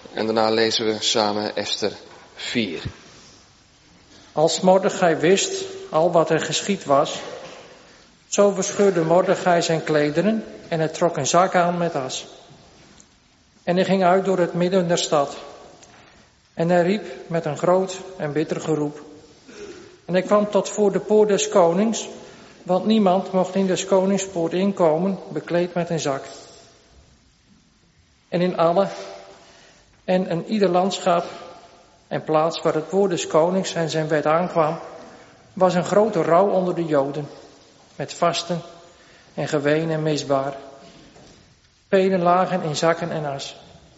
en daarna lezen we samen Esther 4. Als Mordechai wist al wat er geschied was, zo verscheurde Mordechai zijn klederen en hij trok een zak aan met as. En hij ging uit door het midden der stad. En hij riep met een groot en bitter geroep. En hij kwam tot voor de poort des konings, want niemand mocht in des koningspoort inkomen, bekleed met een zak. En in alle en in ieder landschap en plaats waar het woord des konings en zijn wet aankwam, was een grote rouw onder de Joden, met vasten en geween en misbaar. Velen lagen in zakken en as.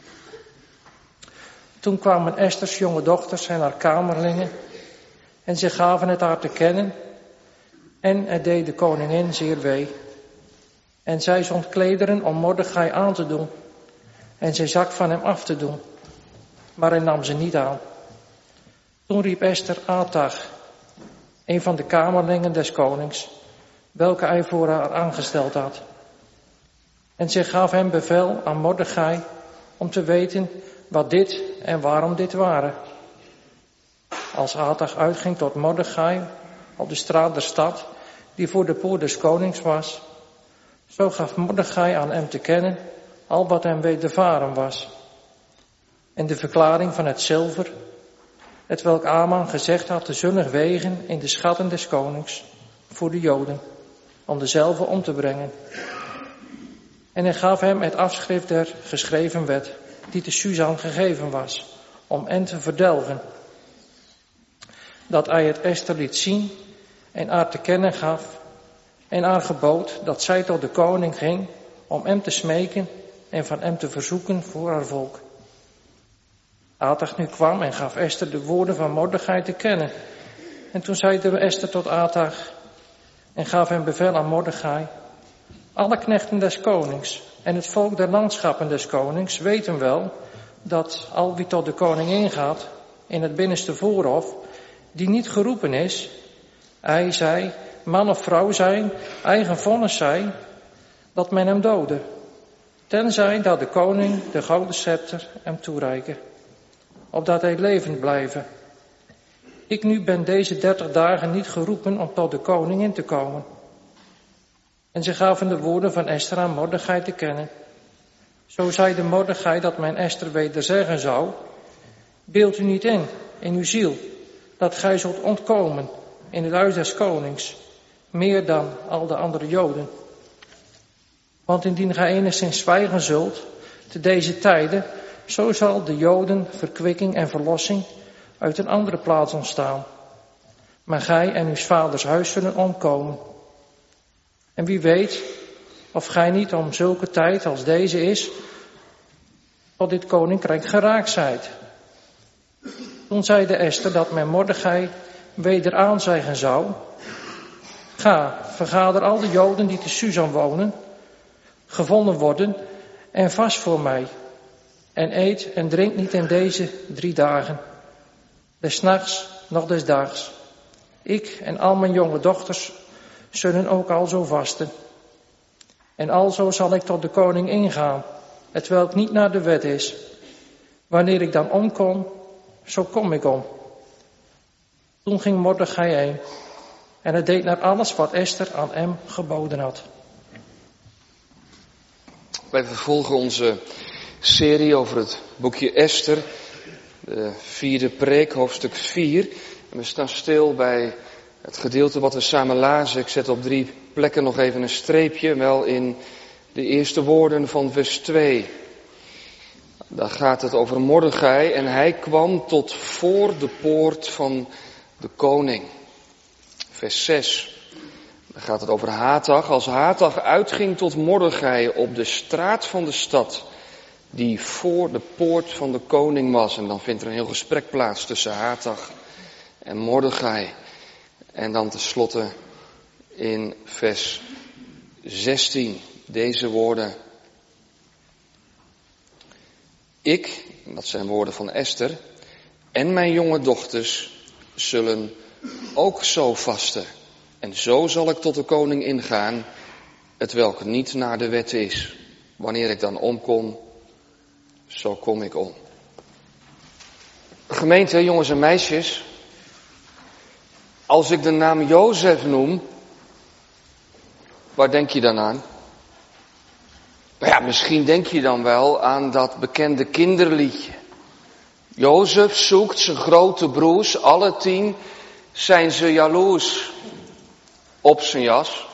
Toen kwamen Esters jonge dochters en haar kamerlingen, en ze gaven het haar te kennen, en het deed de koningin zeer wee. En zij zond klederen om Mordechai aan te doen, en zij zak van hem af te doen, maar hij nam ze niet aan. Toen riep Esther Atag, een van de kamerlingen des konings, welke hij voor haar aangesteld had. En zij gaf hem bevel aan Mordechai om te weten wat dit en waarom dit waren. Als Atag uitging tot Mordechai op de straat der stad, die voor de poort des konings was, zo gaf Mordechai aan hem te kennen al wat hem wedervaren was. En de verklaring van het zilver, hetwelk Aman gezegd had te zullen wegen in de schatten des konings voor de Joden, om dezelve om te brengen. En hij gaf hem het afschrift der geschreven wet, die te Susan gegeven was, om hen te verdelgen. Dat hij het Esther liet zien en haar te kennen gaf, en haar gebood dat zij tot de koning ging, om hem te smeken en van hem te verzoeken voor haar volk. Atag nu kwam en gaf Esther de woorden van Mordechai te kennen. En toen zeide Esther tot Atag en gaf hem bevel aan Mordechai: alle knechten des konings en het volk der landschappen des konings weten wel dat al wie tot de koning ingaat in het binnenste voorhof, die niet geroepen is, hij zij, man of vrouw zijn, eigen vonnis zij, dat men hem dode, tenzij dat de koning de gouden scepter hem toereiken, opdat hij levend blijven. Ik nu ben deze 30 dagen niet geroepen om tot de koning in te komen. En ze gaven de woorden van Esther aan Mordechai te kennen. Zo zeide Mordechai dat men Esther weder zeggen zou: beeld u niet in uw ziel, dat gij zult ontkomen in het huis des konings, meer dan al de andere Joden. Want indien gij enigszins zwijgen zult te deze tijden, zo zal de Joden verkwikking en verlossing uit een andere plaats ontstaan. Maar gij en uw vaders huis zullen omkomen. En wie weet of gij niet om zulke tijd als deze is, tot dit koninkrijk geraakt zijt. Toen zeide Esther dat men Mordechai weder aanzeggen zou: ga, vergader al de Joden die te Susan wonen, gevonden worden, en vast voor mij. En eet en drink niet in deze 3 dagen, des nachts noch des dags. Ik en al mijn jonge dochters zullen ook al zo vasten. En alzo zal ik tot de koning ingaan, hetwelk niet naar de wet is. Wanneer ik dan omkom, zo kom ik om. Toen ging Mordechai heen en hij deed naar alles wat Esther aan hem geboden had. Wij vervolgen onze serie over het boekje Esther, de 4e preek, hoofdstuk 4. En we staan stil bij het gedeelte wat we samen lazen. Ik zet op 3 plekken nog even een streepje, wel in de eerste woorden van vers 2. Daar gaat het over Mordechai en hij kwam tot voor de poort van de koning. Vers 6. Daar gaat het over Hatag. Als Hatag uitging tot Mordechai op de straat van de stad, die voor de poort van de koning was. En dan vindt er een heel gesprek plaats tussen Hatag en Mordechai. En dan tenslotte in vers 16 deze woorden. Ik, dat zijn woorden van Esther, en mijn jonge dochters zullen ook zo vasten. En zo zal ik tot de koning ingaan, hetwelk niet naar de wet is. Wanneer ik dan omkom, zo kom ik om. Gemeente, jongens en meisjes, als ik de naam Jozef noem, waar denk je dan aan? Nou ja, misschien denk je dan wel aan dat bekende kinderliedje. Jozef zoekt zijn grote broers, alle 10 zijn ze jaloers op zijn jas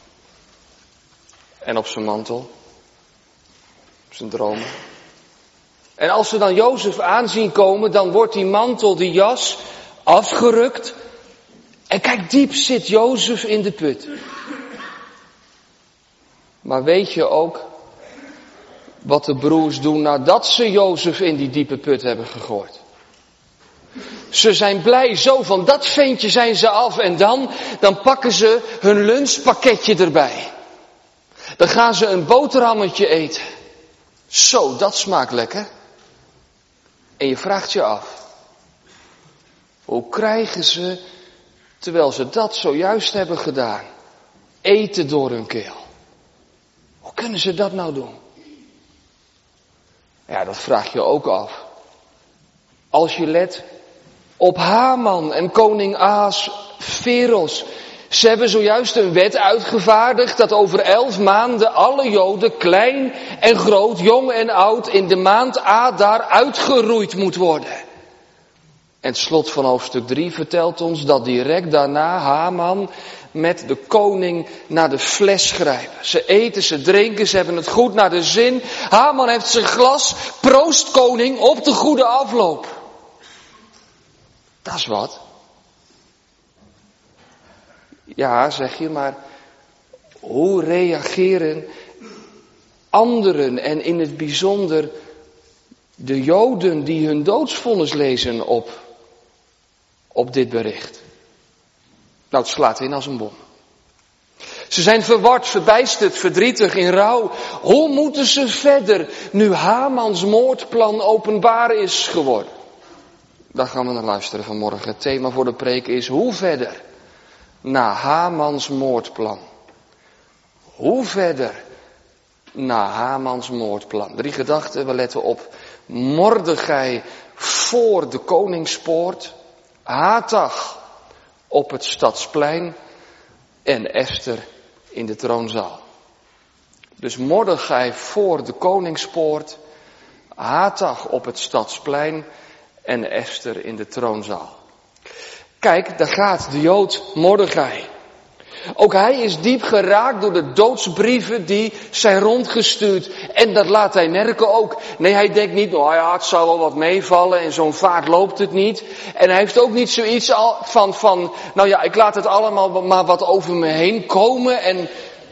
en op zijn mantel, op zijn dromen. En als ze dan Jozef aanzien komen, dan wordt die mantel, die jas, afgerukt. En kijk, diep zit Jozef in de put. Maar weet je ook wat de broers doen nadat ze Jozef in die diepe put hebben gegooid? Ze zijn blij, zo van dat ventje zijn ze af. En dan pakken ze hun lunchpakketje erbij. Dan gaan ze een boterhammetje eten. Zo, dat smaakt lekker. En je vraagt je af, hoe krijgen ze, terwijl ze dat zojuist hebben gedaan, eten door hun keel? Hoe kunnen ze dat nou doen? Ja, dat vraag je ook af. Als je let op Haman en koning Ahasveros. Ze hebben zojuist een wet uitgevaardigd dat over 11 maanden alle Joden, klein en groot, jong en oud, in de maand Adar uitgeroeid moet worden. En het slot van hoofdstuk 3 vertelt ons dat direct daarna Haman met de koning naar de fles grijpen. Ze eten, ze drinken, ze hebben het goed naar de zin. Haman heeft zijn glas, proost koning, op de goede afloop. Dat is wat. Ja, zeg je, maar hoe reageren anderen en in het bijzonder de Joden die hun doodsvonnis lezen op dit bericht? Nou, het slaat in als een bom. Ze zijn verward, verbijsterd, verdrietig, in rouw. Hoe moeten ze verder nu Hamans moordplan openbaar is geworden? Daar gaan we naar luisteren vanmorgen. Het thema voor de preek is hoe verder na Hamans moordplan. Hoe verder na Hamans moordplan? 3 gedachten, we letten op Mordechai voor de koningspoort, Hatach op het stadsplein en Esther in de troonzaal. Dus Mordechai voor de koningspoort, Hatach op het stadsplein en Esther in de troonzaal. Kijk, daar gaat de Jood Mordechai. Ook hij is diep geraakt door de doodsbrieven die zijn rondgestuurd. En dat laat hij merken ook. Nee, hij denkt niet, nou ja, het zal wel wat meevallen en zo'n vaart loopt het niet. En hij heeft ook niet zoiets van, nou ja, ik laat het allemaal maar wat over me heen komen. En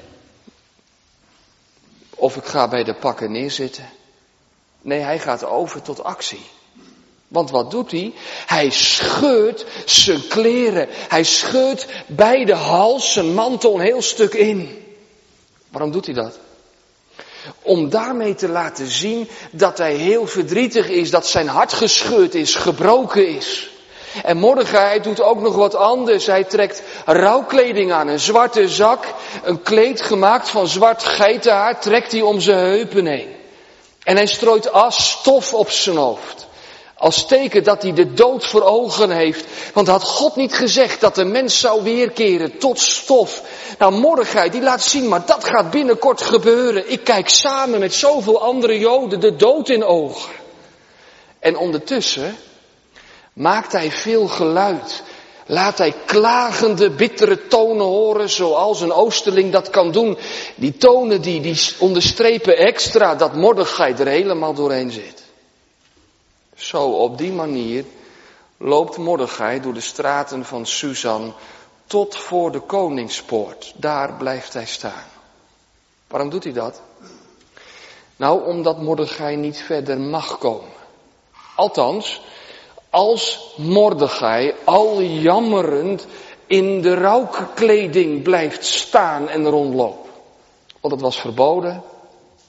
of ik ga bij de pakken neerzitten. Nee, hij gaat over tot actie. Want wat doet hij? Hij scheurt zijn kleren. Hij scheurt bij de hals zijn mantel een heel stuk in. Waarom doet hij dat? Om daarmee te laten zien dat hij heel verdrietig is. Dat zijn hart gescheurd is, gebroken is. En Mordechai doet ook nog wat anders. Hij trekt rouwkleding aan, een zwarte zak. Een kleed gemaakt van zwart geitenhaar trekt hij om zijn heupen heen. En hij strooit stof op zijn hoofd. Als teken dat hij de dood voor ogen heeft. Want had God niet gezegd dat de mens zou weerkeren tot stof. Nou, Mordechai die laat zien, maar dat gaat binnenkort gebeuren. Ik kijk samen met zoveel andere Joden de dood in ogen. En ondertussen maakt hij veel geluid. Laat hij klagende, bittere tonen horen zoals een oosterling dat kan doen. Die tonen die onderstrepen extra dat Mordechai er helemaal doorheen zit. Zo, op die manier loopt Mordechai door de straten van Susan tot voor de koningspoort. Daar blijft hij staan. Waarom doet hij dat? Nou, omdat Mordechai niet verder mag komen. Althans, als Mordechai al jammerend in de rouwkleding blijft staan en rondlopen. Want het was verboden.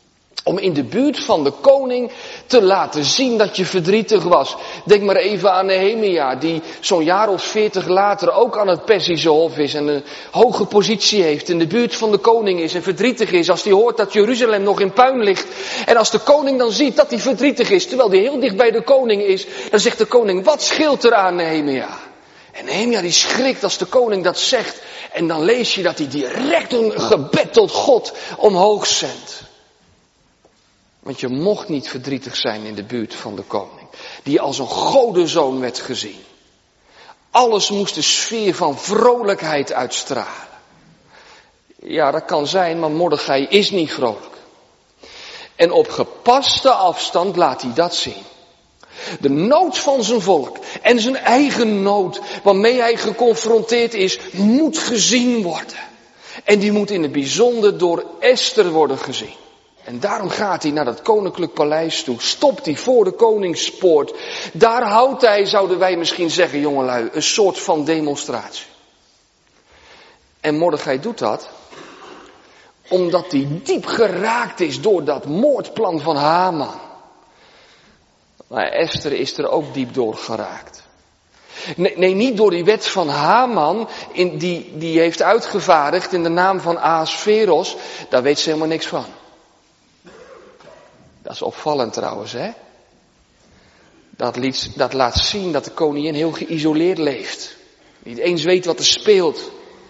Om in de buurt van de koning te laten zien dat je verdrietig was. Denk maar even aan Nehemia, die zo'n jaar of 40 later ook aan het Perzische hof is en een hoge positie heeft, in de buurt van de koning is en verdrietig is als hij hoort dat Jeruzalem nog in puin ligt. En als de koning dan ziet dat hij verdrietig is, terwijl hij heel dicht bij de koning is, dan zegt de koning, wat scheelt er aan Nehemia? En Nehemia die schrikt als de koning dat zegt. En dan lees je dat hij direct een gebed tot God omhoog zendt. Want je mocht niet verdrietig zijn in de buurt van de koning, die als een godenzoon werd gezien. Alles moest de sfeer van vrolijkheid uitstralen. Ja, dat kan zijn, maar Mordechai is niet vrolijk. En op gepaste afstand laat hij dat zien. De nood van zijn volk en zijn eigen nood waarmee hij geconfronteerd is, moet gezien worden. En die moet in het bijzonder door Esther worden gezien. En daarom gaat hij naar dat koninklijk paleis toe. Stopt hij voor de koningspoort. Daar houdt hij, zouden wij misschien zeggen, jongelui, een soort van demonstratie. En Mordechai doet dat omdat hij diep geraakt is door dat moordplan van Haman. Maar Esther is er ook diep door geraakt. Nee, niet door die wet van Haman, die heeft uitgevaardigd in de naam van Ahasveros. Daar weet ze helemaal niks van. Dat is opvallend trouwens, hè. Dat laat zien dat de koningin heel geïsoleerd leeft. Niet eens weet wat er speelt.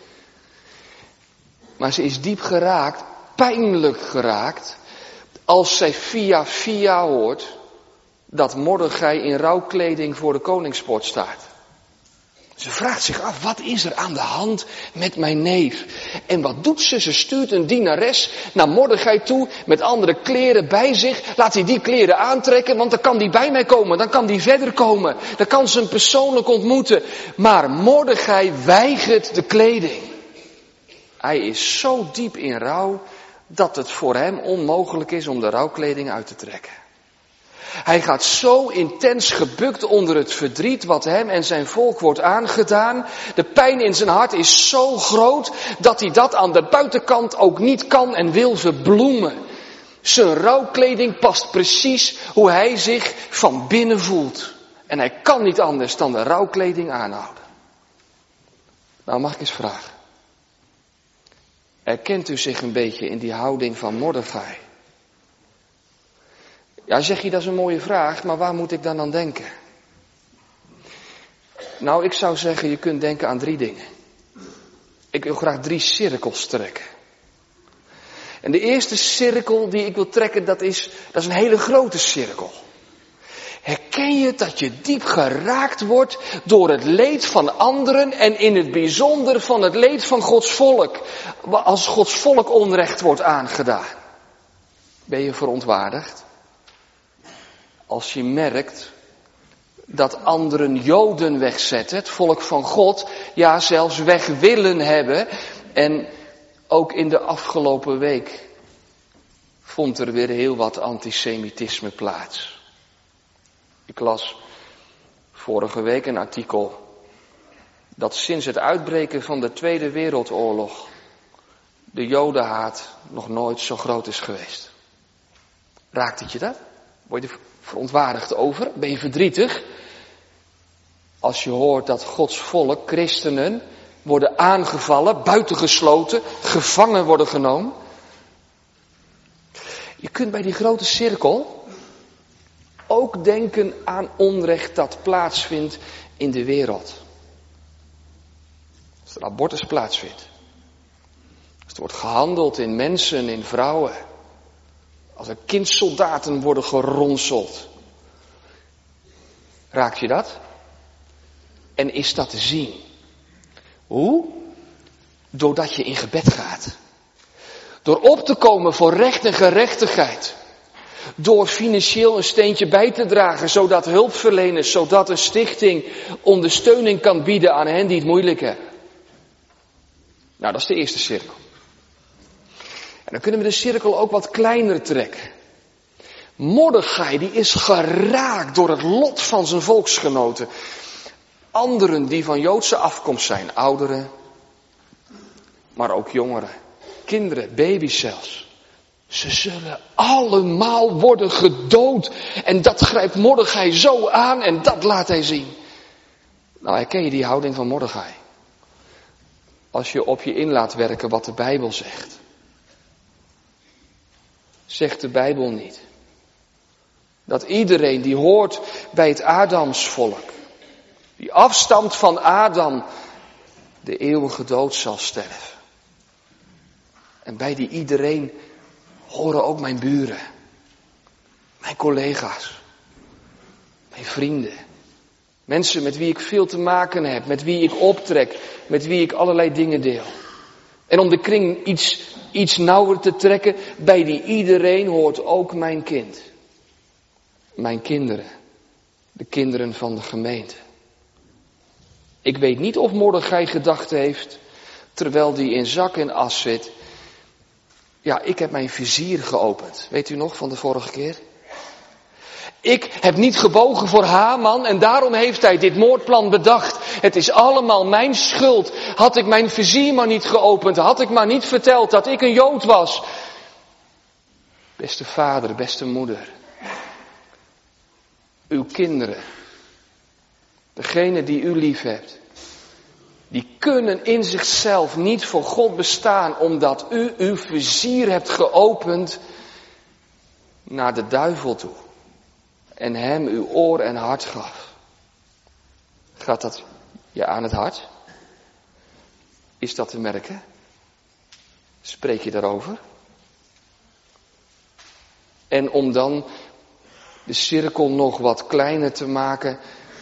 Maar ze is diep geraakt, pijnlijk geraakt, als zij via hoort dat Mordechai in rouwkleding voor de koningspoort staat. Ze vraagt zich af, wat is er aan de hand met mijn neef? En wat doet ze? Ze stuurt een dienares naar Mordechai toe met andere kleren bij zich. Laat hij die kleren aantrekken, want dan kan die bij mij komen. Dan kan die verder komen. Dan kan ze hem persoonlijk ontmoeten. Maar Mordechai weigert de kleding. Hij is zo diep in rouw dat het voor hem onmogelijk is om de rouwkleding uit te trekken. Hij gaat zo intens gebukt onder het verdriet wat hem en zijn volk wordt aangedaan. De pijn in zijn hart is zo groot dat hij dat aan de buitenkant ook niet kan en wil verbloemen. Zijn rouwkleding past precies hoe hij zich van binnen voelt. En hij kan niet anders dan de rouwkleding aanhouden. Nou, mag ik eens vragen. Herkent u zich een beetje in die houding van Mordechai? Ja, zeg je, dat is een mooie vraag, maar waar moet ik dan aan denken? Nou, ik zou zeggen, je kunt denken aan 3 dingen. Ik wil graag 3 cirkels trekken. En de eerste cirkel die ik wil trekken, dat is een hele grote cirkel. Herken je dat je diep geraakt wordt door het leed van anderen en in het bijzonder van het leed van Gods volk, als Gods volk onrecht wordt aangedaan? Ben je verontwaardigd? Als je merkt dat anderen Joden wegzetten, het volk van God, ja zelfs weg willen hebben. En ook in de afgelopen week vond er weer heel wat antisemitisme plaats. Ik las vorige week een artikel dat sinds het uitbreken van de Tweede Wereldoorlog de Jodenhaat nog nooit zo groot is geweest. Raakt het je dat? Word je er verontwaardigd over? Ben je verdrietig? Als je hoort dat Gods volk, christenen, worden aangevallen, buitengesloten, gevangen worden genomen. Je kunt bij die grote cirkel ook denken aan onrecht dat plaatsvindt in de wereld. Als er abortus plaatsvindt. Als er wordt gehandeld in mensen, in vrouwen. Als er kindsoldaten worden geronseld. Raak je dat? En is dat te zien? Hoe? Doordat je in gebed gaat. Door op te komen voor recht en gerechtigheid. Door financieel een steentje bij te dragen, zodat hulpverleners, zodat een stichting ondersteuning kan bieden aan hen die het moeilijk hebben. Nou, dat is de eerste cirkel. En dan kunnen we de cirkel ook wat kleiner trekken. Mordechai, die is geraakt door het lot van zijn volksgenoten. Anderen die van Joodse afkomst zijn, ouderen, maar ook jongeren, kinderen, baby's zelfs. Ze zullen allemaal worden gedood. En dat grijpt Mordechai zo aan en dat laat hij zien. Nou, herken je die houding van Mordechai? Als je op je in laat werken wat de Bijbel zegt. Zegt de Bijbel niet dat iedereen die hoort bij het Adamsvolk, die afstamt van Adam, de eeuwige dood zal sterven. En bij die iedereen horen ook mijn buren, mijn collega's, mijn vrienden. Mensen met wie ik veel te maken heb, met wie ik optrek, met wie ik allerlei dingen deel. En om de kring iets nauwer te trekken, bij die iedereen hoort ook mijn kind. Mijn kinderen, de kinderen van de gemeente. Ik weet niet of Mordechai gedacht heeft, terwijl die in zak en as zit. Ja, ik heb mijn vizier geopend. Weet u nog van de vorige keer? Ik heb niet gebogen voor Haman en daarom heeft hij dit moordplan bedacht. Het is allemaal mijn schuld. Had ik mijn vizier maar niet geopend, had ik maar niet verteld dat ik een Jood was. Beste vader, beste moeder. Uw kinderen, degene die u lief hebt, die kunnen in zichzelf niet voor God bestaan omdat u uw vizier hebt geopend naar de duivel toe. En hem uw oor en hart gaf. Gaat dat je aan het hart? Is dat te merken? Spreek je daarover? En om dan de cirkel nog wat kleiner te maken,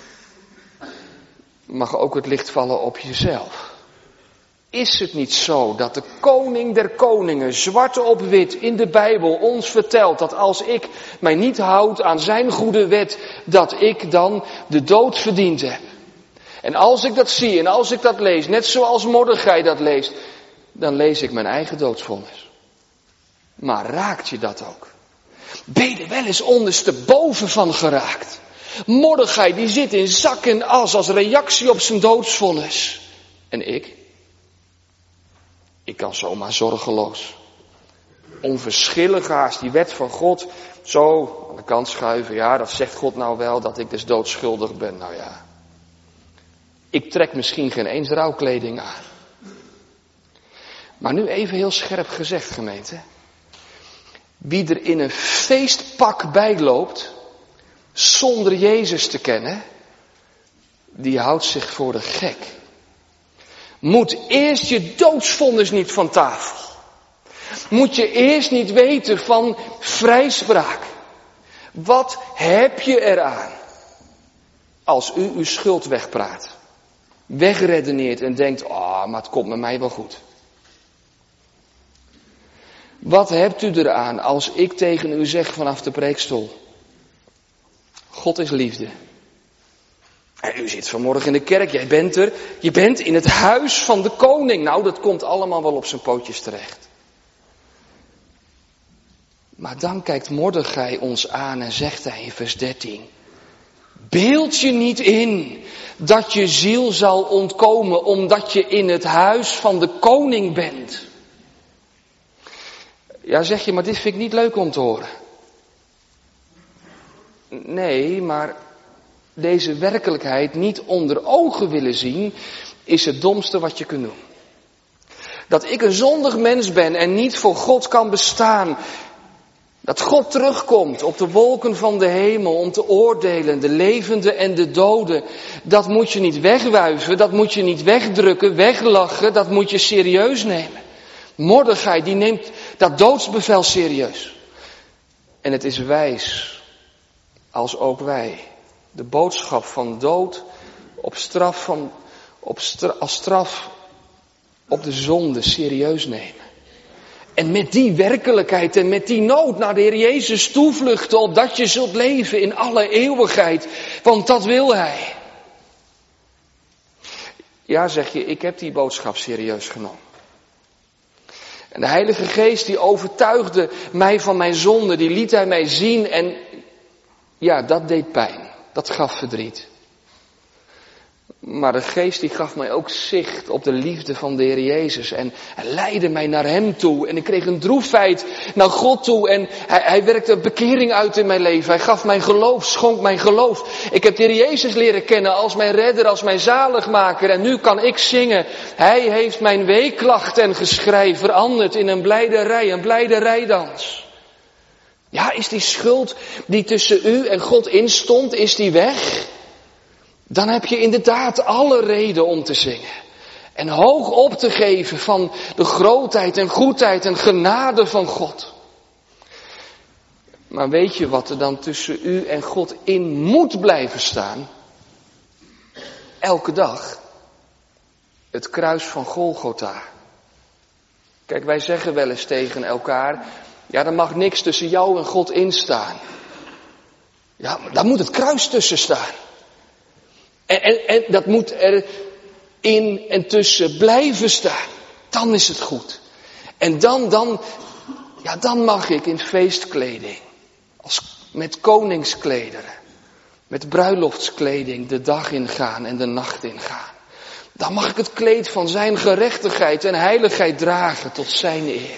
mag ook het licht vallen op jezelf. Is het niet zo dat de koning der koningen, zwart op wit in de Bijbel, ons vertelt dat als ik mij niet houd aan zijn goede wet, dat ik dan de dood verdiend heb? En als ik dat zie en als ik dat lees, net zoals Mordechai dat leest, dan lees ik mijn eigen doodsvonnis. Maar raakt je dat ook? Ben je er wel eens ondersteboven van geraakt? Mordechai die zit in zak en as als reactie op zijn doodsvonnis. En ik? Ik kan zomaar zorgeloos, onverschillig haast die wet van God zo aan de kant schuiven. Ja, dat zegt God nou wel, dat ik dus doodschuldig ben. Nou ja, ik trek misschien geen eens rouwkleding aan. Maar nu even heel scherp gezegd, gemeente. Wie er in een feestpak bijloopt, zonder Jezus te kennen, die houdt zich voor de gek. Moet eerst je doodsvonnis niet van tafel. Moet je eerst niet weten van vrijspraak. Wat heb je eraan als u uw schuld wegpraat, wegredeneert en denkt, maar het komt met mij wel goed. Wat hebt u eraan als ik tegen u zeg vanaf de preekstoel, God is liefde. En u zit vanmorgen in de kerk, jij bent er. Je bent in het huis van de koning. Nou, dat komt allemaal wel op zijn pootjes terecht. Maar dan kijkt Mordechai ons aan en zegt hij in vers 13. Beeld je niet in dat je ziel zal ontkomen omdat je in het huis van de koning bent. Ja, zeg je, maar dit vind ik niet leuk om te horen. Nee, maar deze werkelijkheid niet onder ogen willen zien, is het domste wat je kunt doen. Dat ik een zondig mens ben en niet voor God kan bestaan. Dat God terugkomt op de wolken van de hemel om te oordelen, de levenden en de doden. Dat moet je niet wegwuiven, dat moet je niet wegdrukken, weglachen, dat moet je serieus nemen. Mordechai die neemt dat doodsbevel serieus. En het is wijs, als ook wij, de boodschap van dood als straf op de zonde serieus nemen. En met die werkelijkheid en met die nood naar de Heer Jezus toevluchten, opdat je zult leven in alle eeuwigheid. Want dat wil Hij. Ja, zeg je, ik heb die boodschap serieus genomen. En de Heilige Geest die overtuigde mij van mijn zonde, die liet Hij mij zien en ja, dat deed pijn. Dat gaf verdriet. Maar de geest die gaf mij ook zicht op de liefde van de Heer Jezus. En hij leidde mij naar hem toe. En ik kreeg een droefheid naar God toe. En hij werkte bekering uit in mijn leven. Hij gaf mijn geloof, schonk mijn geloof. Ik heb de Heer Jezus leren kennen als mijn redder, als mijn zaligmaker. En nu kan ik zingen. Hij heeft mijn weeklacht en geschrei veranderd in een blijde rijdans. Ja, is die schuld die tussen u en God instond, is die weg? Dan heb je inderdaad alle reden om te zingen. En hoog op te geven van de grootheid en goedheid en genade van God. Maar weet je wat er dan tussen u en God in moet blijven staan? Elke dag. Het kruis van Golgotha. Kijk, wij zeggen wel eens tegen elkaar, ja, er mag niks tussen jou en God instaan. Ja, maar daar moet het kruis tussen staan. En dat moet er in en tussen blijven staan. Dan is het goed. En dan mag ik in feestkleding. Met koningsklederen. Met bruiloftskleding de dag ingaan en de nacht ingaan. Dan mag ik het kleed van zijn gerechtigheid en heiligheid dragen tot zijn eer.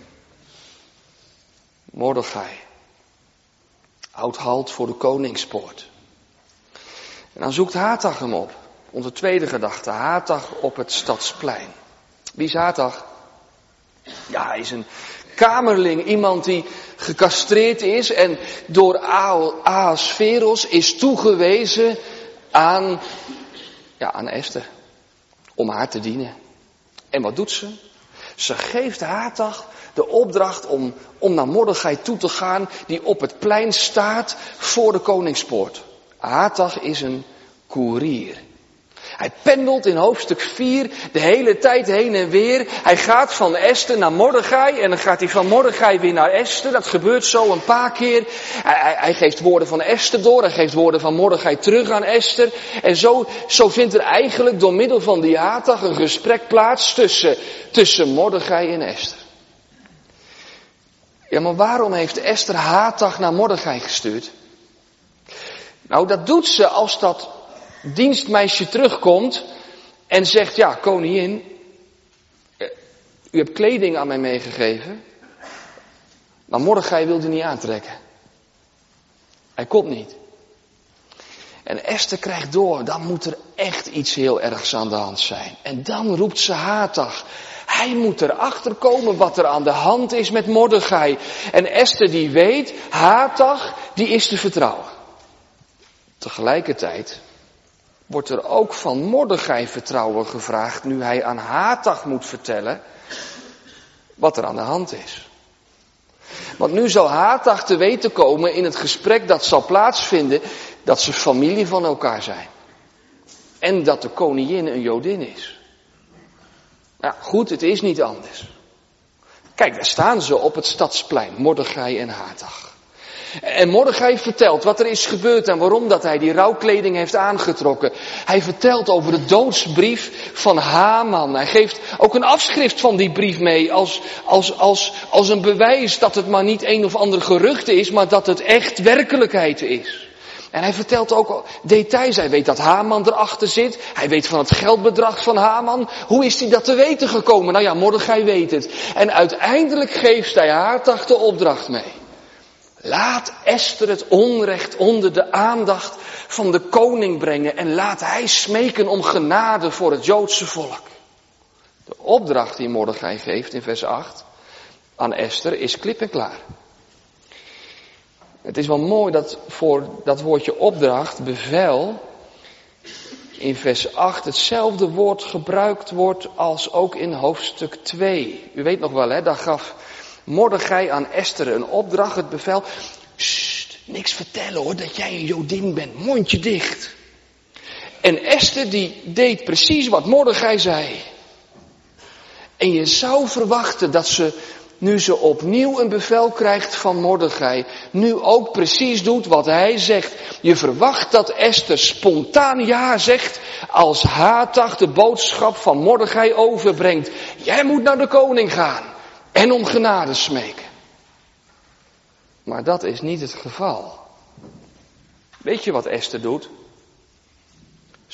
Mordechai houdt halt voor de koningspoort. En dan zoekt Hatach hem op. Onze tweede gedachte, Hatach op het stadsplein. Wie is Hatach? Ja, hij is een kamerling, iemand die gecastreerd is en door Ahasveros is toegewezen aan Esther. Om haar te dienen. En wat doet ze? Ze geeft Hatach de opdracht om naar Mordechai toe te gaan, die op het plein staat voor de koningspoort. Hatach is een koerier. Hij pendelt in hoofdstuk 4 de hele tijd heen en weer. Hij gaat van Esther naar Mordechai en dan gaat hij van Mordechai weer naar Esther. Dat gebeurt zo een paar keer. Hij geeft woorden van Esther door, hij geeft woorden van Mordechai terug aan Esther. En zo vindt er eigenlijk door middel van die Hatach een gesprek plaats tussen Mordechai en Esther. Ja, maar waarom heeft Esther Hatach naar Mordechai gestuurd? Nou, dat doet ze als dat dienstmeisje terugkomt en zegt, ja, koningin, u hebt kleding aan mij meegegeven, maar Mordechai wilde niet aantrekken. Hij komt niet. En Esther krijgt door, dan moet er echt iets heel ergs aan de hand zijn. En dan roept ze Hatach. Hij moet erachter komen wat er aan de hand is met Mordechai. En Esther die weet, Hatach, die is te vertrouwen. Tegelijkertijd wordt er ook van Mordechai vertrouwen gevraagd, nu hij aan Hatach moet vertellen wat er aan de hand is. Want nu zal Hatach te weten komen in het gesprek dat zal plaatsvinden, dat ze familie van elkaar zijn. En dat de koningin een Jodin is. Nou goed, het is niet anders. Kijk, daar staan ze op het stadsplein, Mordechai en Hatach. En Mordechai vertelt wat er is gebeurd en waarom dat hij die rouwkleding heeft aangetrokken. Hij vertelt over de doodsbrief van Haman. Hij geeft ook een afschrift van die brief mee als een bewijs dat het maar niet een of ander gerucht is, maar dat het echt werkelijkheid is. En hij vertelt ook details. Hij weet dat Haman erachter zit. Hij weet van het geldbedrag van Haman. Hoe is hij dat te weten gekomen? Nou ja, Mordechai weet het. En uiteindelijk geeft hij Hatach de opdracht mee. Laat Esther het onrecht onder de aandacht van de koning brengen en laat hij smeken om genade voor het Joodse volk. De opdracht die Mordechai geeft in vers 8 aan Esther is klip en klaar. Het is wel mooi dat voor dat woordje opdracht, bevel, in vers 8 hetzelfde woord gebruikt wordt als ook in hoofdstuk 2. U weet nog wel, hè, daar gaf Mordechai aan Esther een opdracht, het bevel. Sst, niks vertellen hoor, dat jij een Jodin bent, mondje dicht. En Esther die deed precies wat Mordechai zei. En je zou verwachten dat ze, nu ze opnieuw een bevel krijgt van Mordechai, nu ook precies doet wat hij zegt. Je verwacht dat Esther spontaan ja zegt als Hatach de boodschap van Mordechai overbrengt. Jij moet naar de koning gaan en om genade smeken. Maar dat is niet het geval. Weet je wat Esther doet?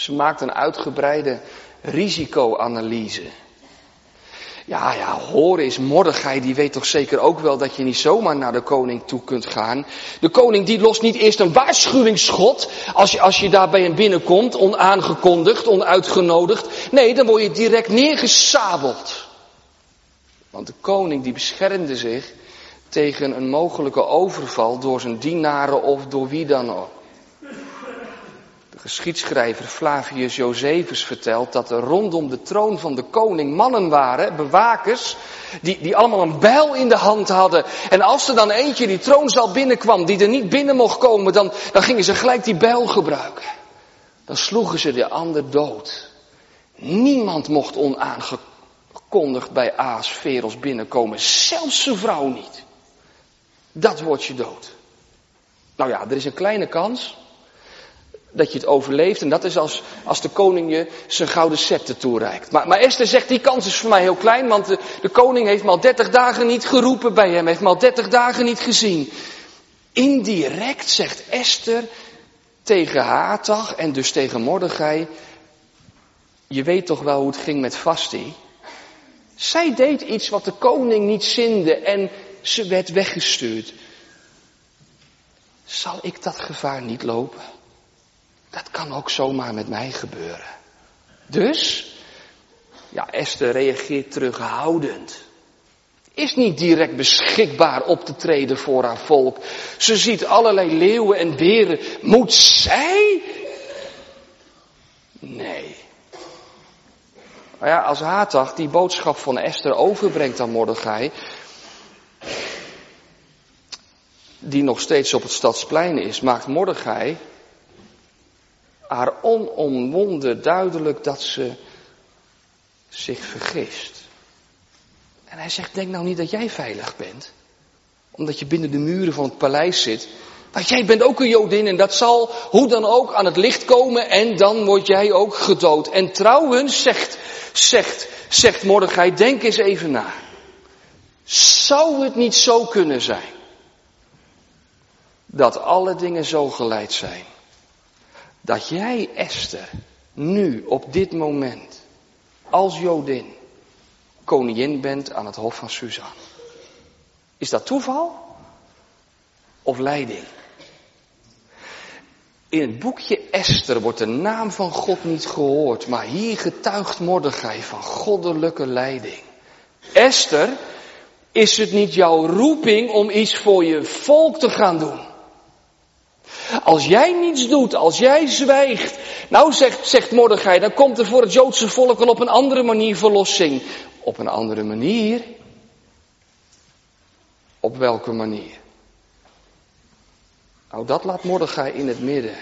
Ze maakt een uitgebreide risicoanalyse. Ja, hoor eens, Mordechai die weet toch zeker ook wel dat je niet zomaar naar de koning toe kunt gaan. De koning die lost niet eerst een waarschuwingsschot als je daar bij hem binnenkomt, onaangekondigd, onuitgenodigd. Nee, dan word je direct neergesabeld. Want de koning die beschermde zich tegen een mogelijke overval door zijn dienaren of door wie dan ook. De geschiedschrijver Flavius Josephus vertelt dat er rondom de troon van de koning mannen waren, bewakers, die allemaal een bijl in de hand hadden. En als er dan eentje die troonzaal binnenkwam, die er niet binnen mocht komen, dan gingen ze gelijk die bijl gebruiken. Dan sloegen ze de ander dood. Niemand mocht onaangekondigd bij Ahasveros binnenkomen, zelfs zijn vrouw niet. Dat wordt je dood. Nou ja, er is een kleine kans dat je het overleeft. En dat is als de koning je zijn gouden scepter toereikt. Maar Esther zegt, die kans is voor mij heel klein. Want de koning heeft me al 30 dagen niet geroepen bij hem. Heeft me al 30 dagen niet gezien. Indirect zegt Esther tegen Hatach en dus tegen Mordechai. Je weet toch wel hoe het ging met Vasti. Zij deed iets wat de koning niet zinde en ze werd weggestuurd. Zal ik dat gevaar niet lopen? Dat kan ook zomaar met mij gebeuren. Dus, ja, Esther reageert terughoudend. Is niet direct beschikbaar op te treden voor haar volk. Ze ziet allerlei leeuwen en beren. Moet zij? Nee. Maar ja, als Hatach die boodschap van Esther overbrengt aan Mordechai, die nog steeds op het stadsplein is, maakt Mordechai haar onomwonden duidelijk dat ze zich vergist. En hij zegt, denk nou niet dat jij veilig bent, omdat je binnen de muren van het paleis zit. Want jij bent ook een Jodin en dat zal hoe dan ook aan het licht komen en dan word jij ook gedood. En trouwens, zegt Mordechai, denk eens even na. Zou het niet zo kunnen zijn dat alle dingen zo geleid zijn, dat jij, Esther, nu op dit moment als Jodin koningin bent aan het hof van Suzan? Is dat toeval of leiding? In het boekje Esther wordt de naam van God niet gehoord, maar hier getuigt Mordechai van goddelijke leiding. Esther, is het niet jouw roeping om iets voor je volk te gaan doen? Als jij niets doet, als jij zwijgt, nou zegt Mordechai, dan komt er voor het Joodse volk wel op een andere manier verlossing. Op een andere manier? Op welke manier? Nou, dat laat Mordechai in het midden.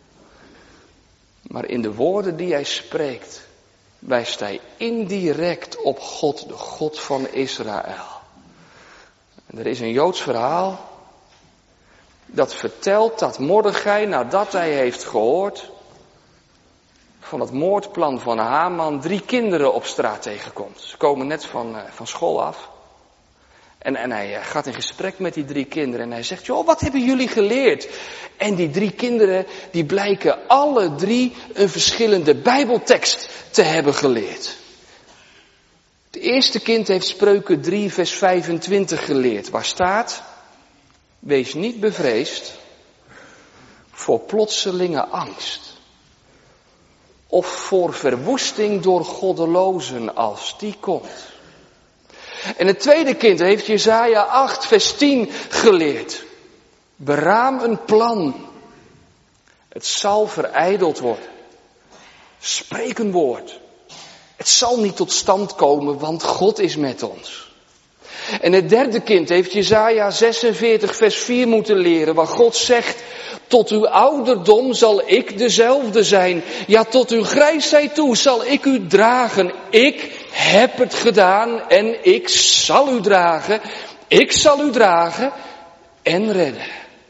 Maar in de woorden die hij spreekt, wijst hij indirect op God, de God van Israël. En er is een Joods verhaal dat vertelt dat Mordechai, nadat hij heeft gehoord van het moordplan van Haman, 3 kinderen op straat tegenkomt. Ze komen net van school af. En hij gaat in gesprek met die 3 kinderen en hij zegt, joh, wat hebben jullie geleerd? En die 3 kinderen, die blijken alle 3 een verschillende Bijbeltekst te hebben geleerd. Het eerste kind heeft Spreuken 3 vers 25 geleerd, waar staat: wees niet bevreesd voor plotselinge angst of voor verwoesting door goddelozen als die komt. En het tweede kind heeft Jesaja 8 vers 10 geleerd. Beraam een plan. Het zal verijdeld worden. Spreek een woord. Het zal niet tot stand komen, want God is met ons. En het derde kind heeft Jesaja 46 vers 4 moeten leren, waar God zegt: tot uw ouderdom zal ik dezelfde zijn. Ja, tot uw grijsheid toe zal ik u dragen. Ik heb het gedaan en ik zal u dragen. Ik zal u dragen en redden.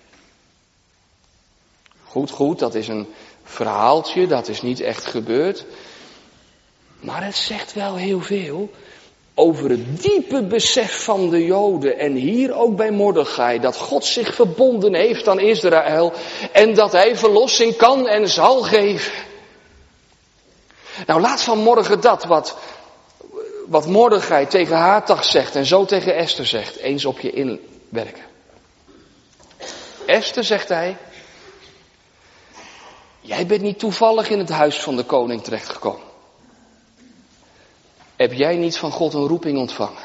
Goed, dat is een verhaaltje, dat is niet echt gebeurd. Maar het zegt wel heel veel over het diepe besef van de Joden. En hier ook bij Mordechai, dat God zich verbonden heeft aan Israël. En dat hij verlossing kan en zal geven. Nou, laat vanmorgen dat wat Mordechai tegen Hatach zegt en zo tegen Esther zegt, eens op je inwerken. Esther, zegt hij, jij bent niet toevallig in het huis van de koning terechtgekomen. Heb jij niet van God een roeping ontvangen?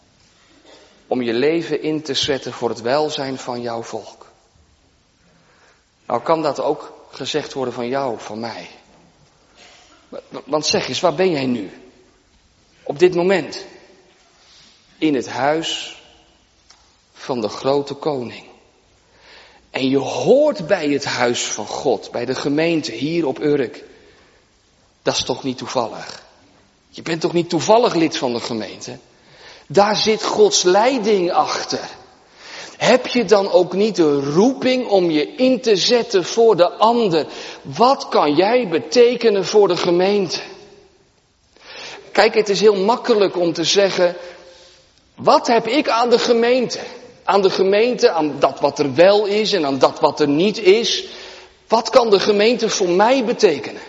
Om je leven in te zetten voor het welzijn van jouw volk. Nou kan dat ook gezegd worden van jou, van mij. Want zeg eens, waar ben jij nu? Op dit moment. In het huis van de grote koning. En je hoort bij het huis van God, bij de gemeente hier op Urk. Dat is toch niet toevallig? Je bent toch niet toevallig lid van de gemeente? Daar zit Gods leiding achter. Heb je dan ook niet de roeping om je in te zetten voor de ander? Wat kan jij betekenen voor de gemeente? Kijk, het is heel makkelijk om te zeggen, wat heb ik aan de gemeente? Aan de gemeente, aan dat wat er wel is en aan dat wat er niet is. Wat kan de gemeente voor mij betekenen?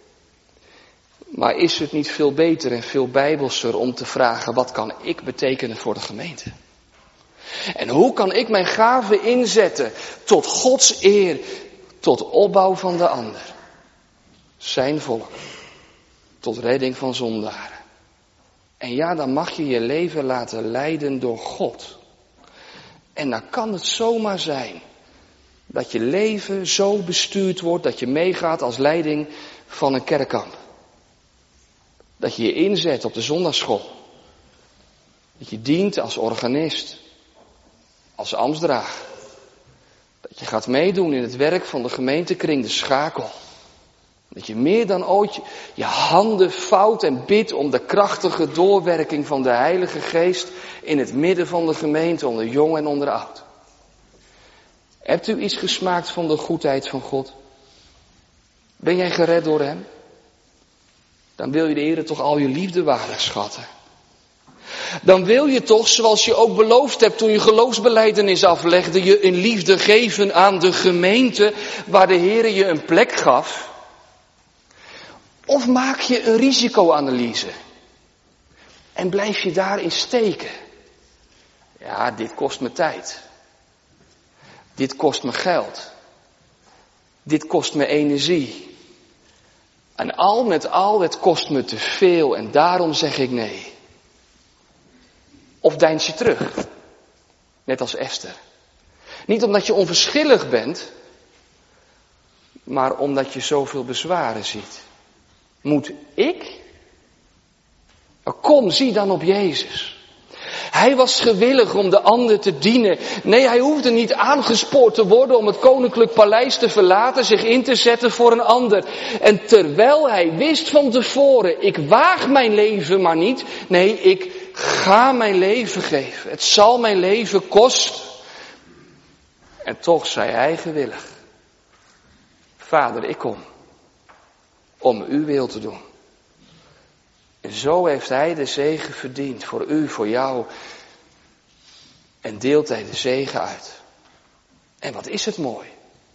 Maar is het niet veel beter en veel bijbelser om te vragen, wat kan ik betekenen voor de gemeente? En hoe kan ik mijn gaven inzetten tot Gods eer, tot opbouw van de ander? Zijn volk, tot redding van zondaren. En ja, dan mag je je leven laten leiden door God. En dan kan het zomaar zijn dat je leven zo bestuurd wordt dat je meegaat als leiding van een kerkkamp. Dat je je inzet op de zondagsschool. Dat je dient als organist, als ambtsdrager. Dat je gaat meedoen in het werk van de gemeentekring, de schakel. Dat je meer dan ooit je handen vouwt en bidt om de krachtige doorwerking van de Heilige Geest in het midden van de gemeente, onder jong en onder oud. Hebt u iets gesmaakt van de goedheid van God? Ben jij gered door Hem? Dan wil je de Heer toch al je liefde waardig schatten. Dan wil je toch, zoals je ook beloofd hebt toen je geloofsbelijdenis aflegde, je in liefde geven aan de gemeente waar de Heer je een plek gaf. Of maak je een risicoanalyse en blijf je daarin steken? Ja, dit kost me tijd. Dit kost me geld. Dit kost me energie. En al met al, het kost me te veel en daarom zeg ik nee. Of deins je terug, net als Esther. Niet omdat je onverschillig bent, maar omdat je zoveel bezwaren ziet. Moet ik? Nou, kom, zie dan op Jezus. Hij was gewillig om de ander te dienen. Nee, hij hoefde niet aangespoord te worden om het koninklijk paleis te verlaten, zich in te zetten voor een ander. En terwijl hij wist van tevoren, ik waag mijn leven maar niet. Nee, ik ga mijn leven geven. Het zal mijn leven kosten. En toch zei hij gewillig. Vader, ik kom om uw wil te doen. En zo heeft hij de zegen verdiend voor u, voor jou. En deelt hij de zegen uit. En wat is het mooi.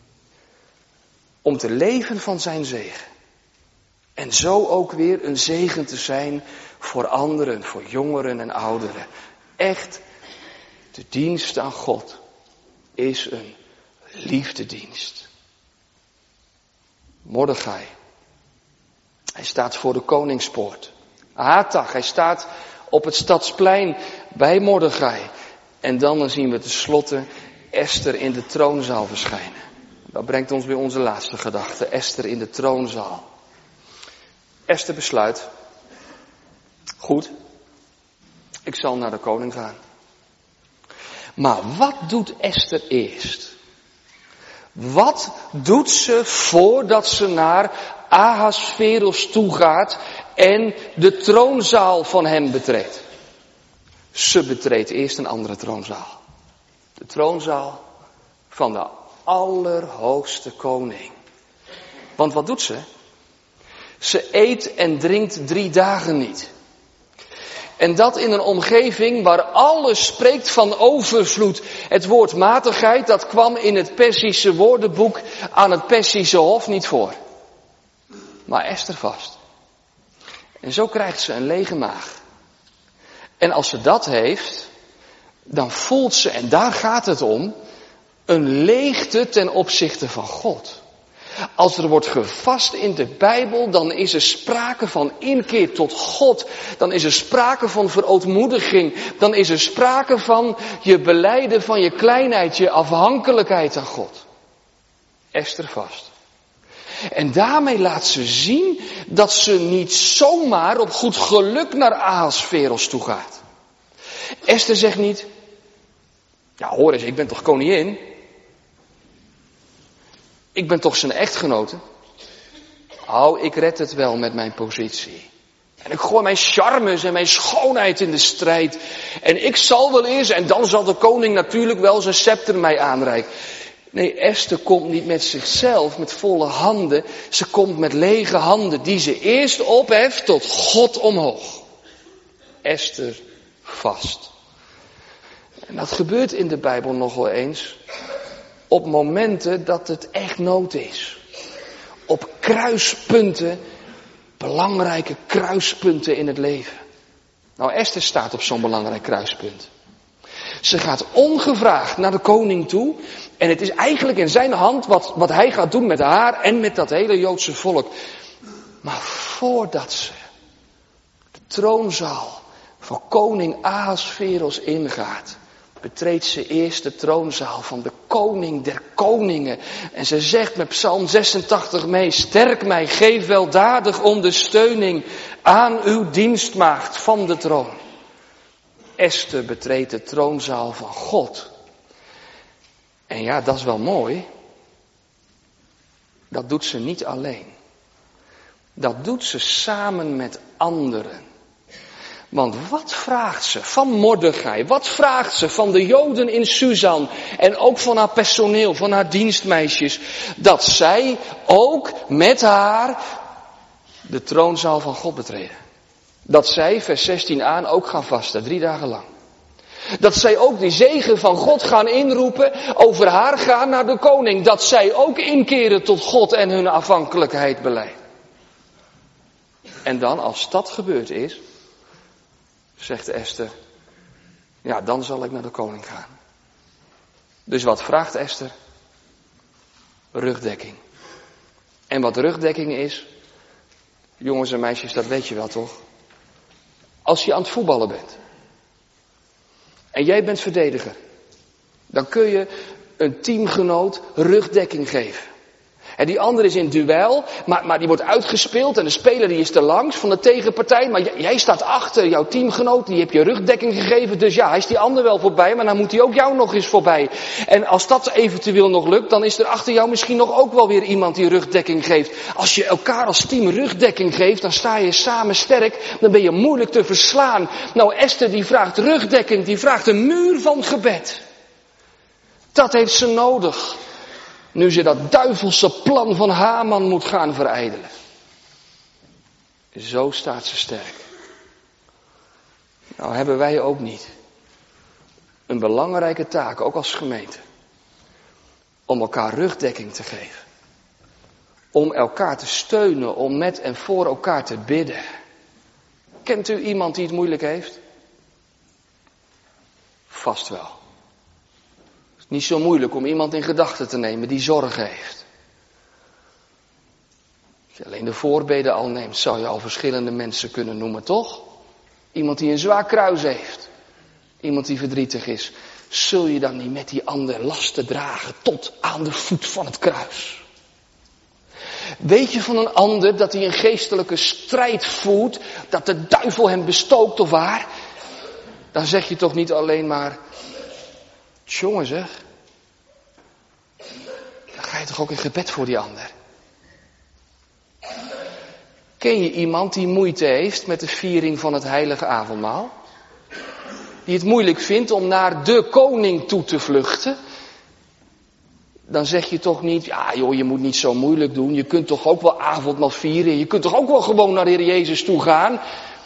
Om te leven van zijn zegen. En zo ook weer een zegen te zijn voor anderen, voor jongeren en ouderen. Echt, de dienst aan God is een liefdedienst. Mordechai, hij staat voor de koningspoort. Hatach, hij staat op het stadsplein bij Mordechai. En dan zien we tenslotte Esther in de troonzaal verschijnen. Dat brengt ons bij onze laatste gedachte. Esther in de troonzaal. Esther besluit. Goed, ik zal naar de koning gaan. Maar wat doet Esther eerst? Wat doet ze voordat ze naar Ahasveros toe gaat en de troonzaal van hem betreedt? Ze betreedt eerst een andere troonzaal. De troonzaal van de allerhoogste koning. Want wat doet ze? Ze eet en drinkt 3 dagen niet. En dat in een omgeving waar alles spreekt van overvloed. Het woord matigheid, dat kwam in het Perzische woordenboek aan het Perzische hof niet voor. Maar Esther vast. En zo krijgt ze een lege maag. En als ze dat heeft, dan voelt ze, en daar gaat het om, een leegte ten opzichte van God. Als er wordt gevast in de Bijbel, dan is er sprake van inkeer tot God. Dan is er sprake van verootmoediging. Dan is er sprake van je belijden van je kleinheid, je afhankelijkheid aan God. Esther vast. En daarmee laat ze zien dat ze niet zomaar op goed geluk naar Ahasveros toe gaat. Esther zegt niet, ja hoor eens, ik ben toch koningin? Ik ben toch zijn echtgenote? Oh, ik red het wel met mijn positie. En ik gooi mijn charmes en mijn schoonheid in de strijd. En ik zal wel eens, en dan zal de koning natuurlijk wel zijn scepter mij aanreiken. Nee, Esther komt niet met zichzelf, met volle handen. Ze komt met lege handen die ze eerst opheft tot God omhoog. Esther vast. En dat gebeurt in de Bijbel nog wel eens. Op momenten dat het echt nood is. Op kruispunten, belangrijke kruispunten in het leven. Nou, Esther staat op zo'n belangrijk kruispunt. Ze gaat ongevraagd naar de koning toe. En het is eigenlijk in zijn hand wat hij gaat doen met haar en met dat hele Joodse volk. Maar voordat ze de troonzaal van koning Ahasveros ingaat, betreedt ze eerst de troonzaal van de koning der koningen. En ze zegt met Psalm 86 mee, sterk mij, geef weldadig ondersteuning aan uw dienstmaagd van de troon. Esther betreedt de troonzaal van God. En ja, dat is wel mooi. Dat doet ze niet alleen. Dat doet ze samen met anderen. Want wat vraagt ze van Mordechai? Wat vraagt ze van de Joden in Susan? En ook van haar personeel, van haar dienstmeisjes. Dat zij ook met haar de troonzaal van God betreden. Dat zij, vers 16 aan, ook gaan vasten, 3 dagen lang. Dat zij ook die zegen van God gaan inroepen, over haar gaan naar de koning. Dat zij ook inkeren tot God en hun afhankelijkheid belijden. En dan, als dat gebeurd is, zegt Esther, ja, dan zal ik naar de koning gaan. Dus wat vraagt Esther? Rugdekking. En wat rugdekking is, jongens en meisjes, dat weet je wel toch? Als je aan het voetballen bent. En jij bent verdediger. Dan kun je een teamgenoot rugdekking geven. En die andere is in duel, maar die wordt uitgespeeld en de speler die is er langs van de tegenpartij. Maar jij staat achter jouw teamgenoot, die heb je rugdekking gegeven. Dus ja, hij is die ander wel voorbij, maar dan moet hij ook jou nog eens voorbij. En als dat eventueel nog lukt, dan is er achter jou misschien nog ook wel weer iemand die rugdekking geeft. Als je elkaar als team rugdekking geeft, dan sta je samen sterk, dan ben je moeilijk te verslaan. Nou, Esther die vraagt rugdekking, die vraagt een muur van gebed. Dat heeft ze nodig. Nu ze dat duivelse plan van Haman moet gaan verijdelen. Zo staat ze sterk. Nou hebben wij ook niet een belangrijke taak, ook als gemeente. Om elkaar rugdekking te geven. Om elkaar te steunen, om met en voor elkaar te bidden. Kent u iemand die het moeilijk heeft? Vast wel. Niet zo moeilijk om iemand in gedachten te nemen die zorgen heeft. Als je alleen de voorbeden al neemt, zou je al verschillende mensen kunnen noemen, toch? Iemand die een zwaar kruis heeft. Iemand die verdrietig is. Zul je dan niet met die ander lasten dragen tot aan de voet van het kruis? Weet je van een ander dat hij een geestelijke strijd voert, dat de duivel hem bestookt of waar? Dan zeg je toch niet alleen maar, jongen zeg, dan ga je toch ook in gebed voor die ander. Ken je iemand die moeite heeft met de viering van het heilige avondmaal? Die het moeilijk vindt om naar de koning toe te vluchten? Dan zeg je toch niet, ja joh, je moet niet zo moeilijk doen. Je kunt toch ook wel avondmaal vieren. Je kunt toch ook wel gewoon naar de Heer Jezus toe gaan.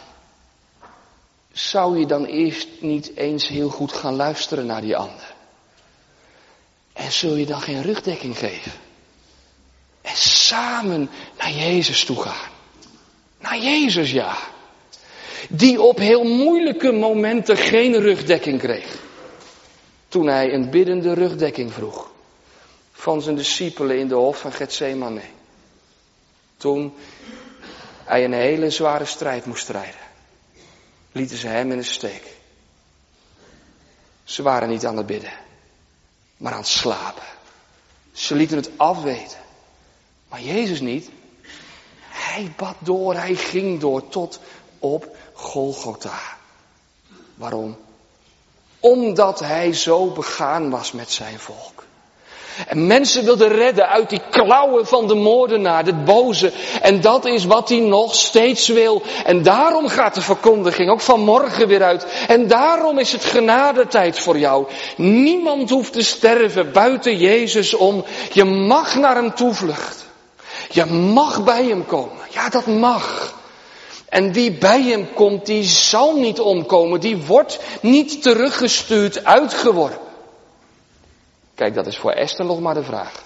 Zou je dan eerst niet eens heel goed gaan luisteren naar die ander? En zul je dan geen rugdekking geven? En samen naar Jezus toe gaan. Naar Maar Jezus ja. Die op heel moeilijke momenten geen rugdekking kreeg. Toen hij een biddende rugdekking vroeg. Van zijn discipelen in de hof van Getsemane. Toen hij een hele zware strijd moest strijden. Lieten ze hem in de steek. Ze waren niet aan het bidden. Maar aan het slapen. Ze lieten het afweten. Maar Jezus niet. Hij bad door, hij ging door tot op Golgotha. Waarom? Omdat hij zo begaan was met zijn volk. En mensen wilden redden uit die klauwen van de moordenaar, dit boze. En dat is wat hij nog steeds wil. En daarom gaat de verkondiging ook vanmorgen weer uit. En daarom is het genadetijd voor jou. Niemand hoeft te sterven buiten Jezus om. Je mag naar hem toevluchten. Je mag bij hem komen. Ja, dat mag. En wie bij hem komt, die zal niet omkomen. Die wordt niet teruggestuurd, uitgeworpen. Kijk, dat is voor Esther nog maar de vraag.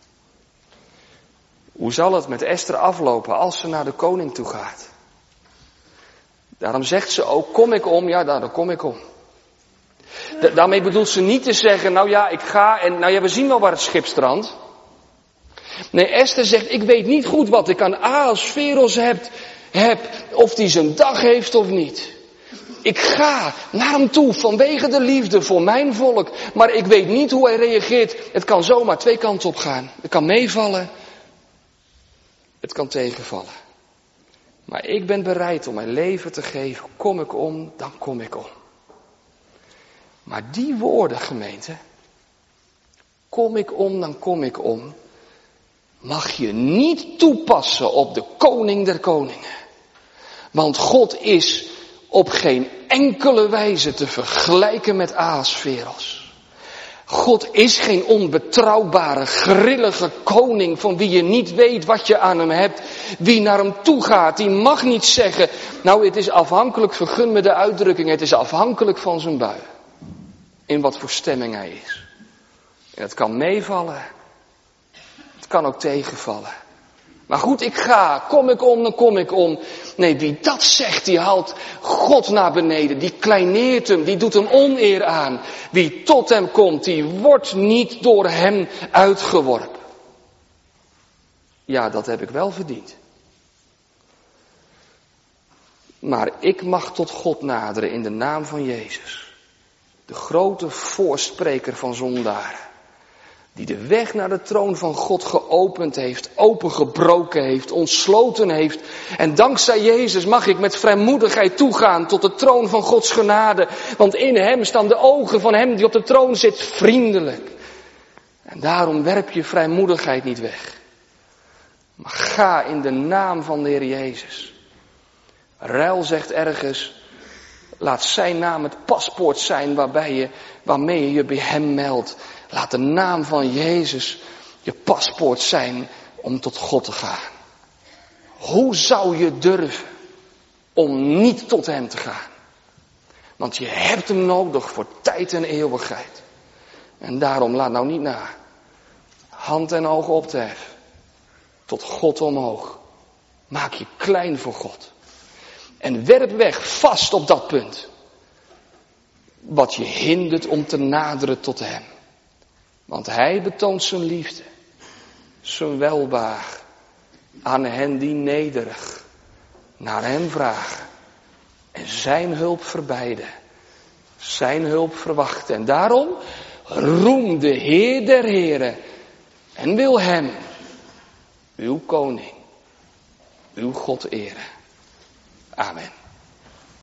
Hoe zal het met Esther aflopen als ze naar de koning toe gaat? Daarom zegt ze ook, kom ik om? Ja, dan kom ik om. Daarmee bedoelt ze niet te zeggen, nou ja, ik ga en nou ja, we zien wel waar het schip strandt. Nee, Esther zegt, ik weet niet goed wat ik aan Ahasveros heb, of die zijn dag heeft of niet. Ik ga naar hem toe vanwege de liefde voor mijn volk. Maar ik weet niet hoe hij reageert. Het kan zomaar twee kanten op gaan. Het kan meevallen. Het kan tegenvallen. Maar ik ben bereid om mijn leven te geven. Kom ik om, dan kom ik om. Maar die woorden, gemeente. Kom ik om, dan kom ik om. Mag je niet toepassen op de koning der koningen. Want God is op geen enkele wijze te vergelijken met Ahasveros. God is geen onbetrouwbare, grillige koning van wie je niet weet wat je aan hem hebt. Wie naar hem toe gaat, die mag niet zeggen, nou het is afhankelijk, vergun me de uitdrukking, het is afhankelijk van zijn bui. In wat voor stemming hij is. En het kan meevallen. Het kan ook tegenvallen. Maar goed, ik ga. Kom ik om, dan kom ik om. Nee, wie dat zegt, die haalt God naar beneden. Die kleineert hem, die doet hem oneer aan. Wie tot hem komt, die wordt niet door hem uitgeworpen. Ja, dat heb ik wel verdiend. Maar ik mag tot God naderen in de naam van Jezus. De grote voorspreker van zondaren. Die de weg naar de troon van God geopend heeft, opengebroken heeft, ontsloten heeft. En dankzij Jezus mag ik met vrijmoedigheid toegaan tot de troon van Gods genade. Want in hem staan de ogen van hem die op de troon zit vriendelijk. En daarom werp je vrijmoedigheid niet weg. Maar ga in de naam van de Heer Jezus. Ruil zegt ergens, laat zijn naam het paspoort zijn waarmee je je bij hem meldt. Laat de naam van Jezus je paspoort zijn om tot God te gaan. Hoe zou je durven om niet tot hem te gaan? Want je hebt hem nodig voor tijd en eeuwigheid. En daarom laat nou niet na. Hand en ogen op te heffen. Tot God omhoog. Maak je klein voor God. En werp weg vast op dat punt. Wat je hindert om te naderen tot hem. Want hij betoont zijn liefde, zijn welbehagen aan hen die nederig naar hem vragen. En zijn hulp verbijden, zijn hulp verwachten. En daarom roem de Heer der Heren en wil hem, uw koning, uw God eren. Amen.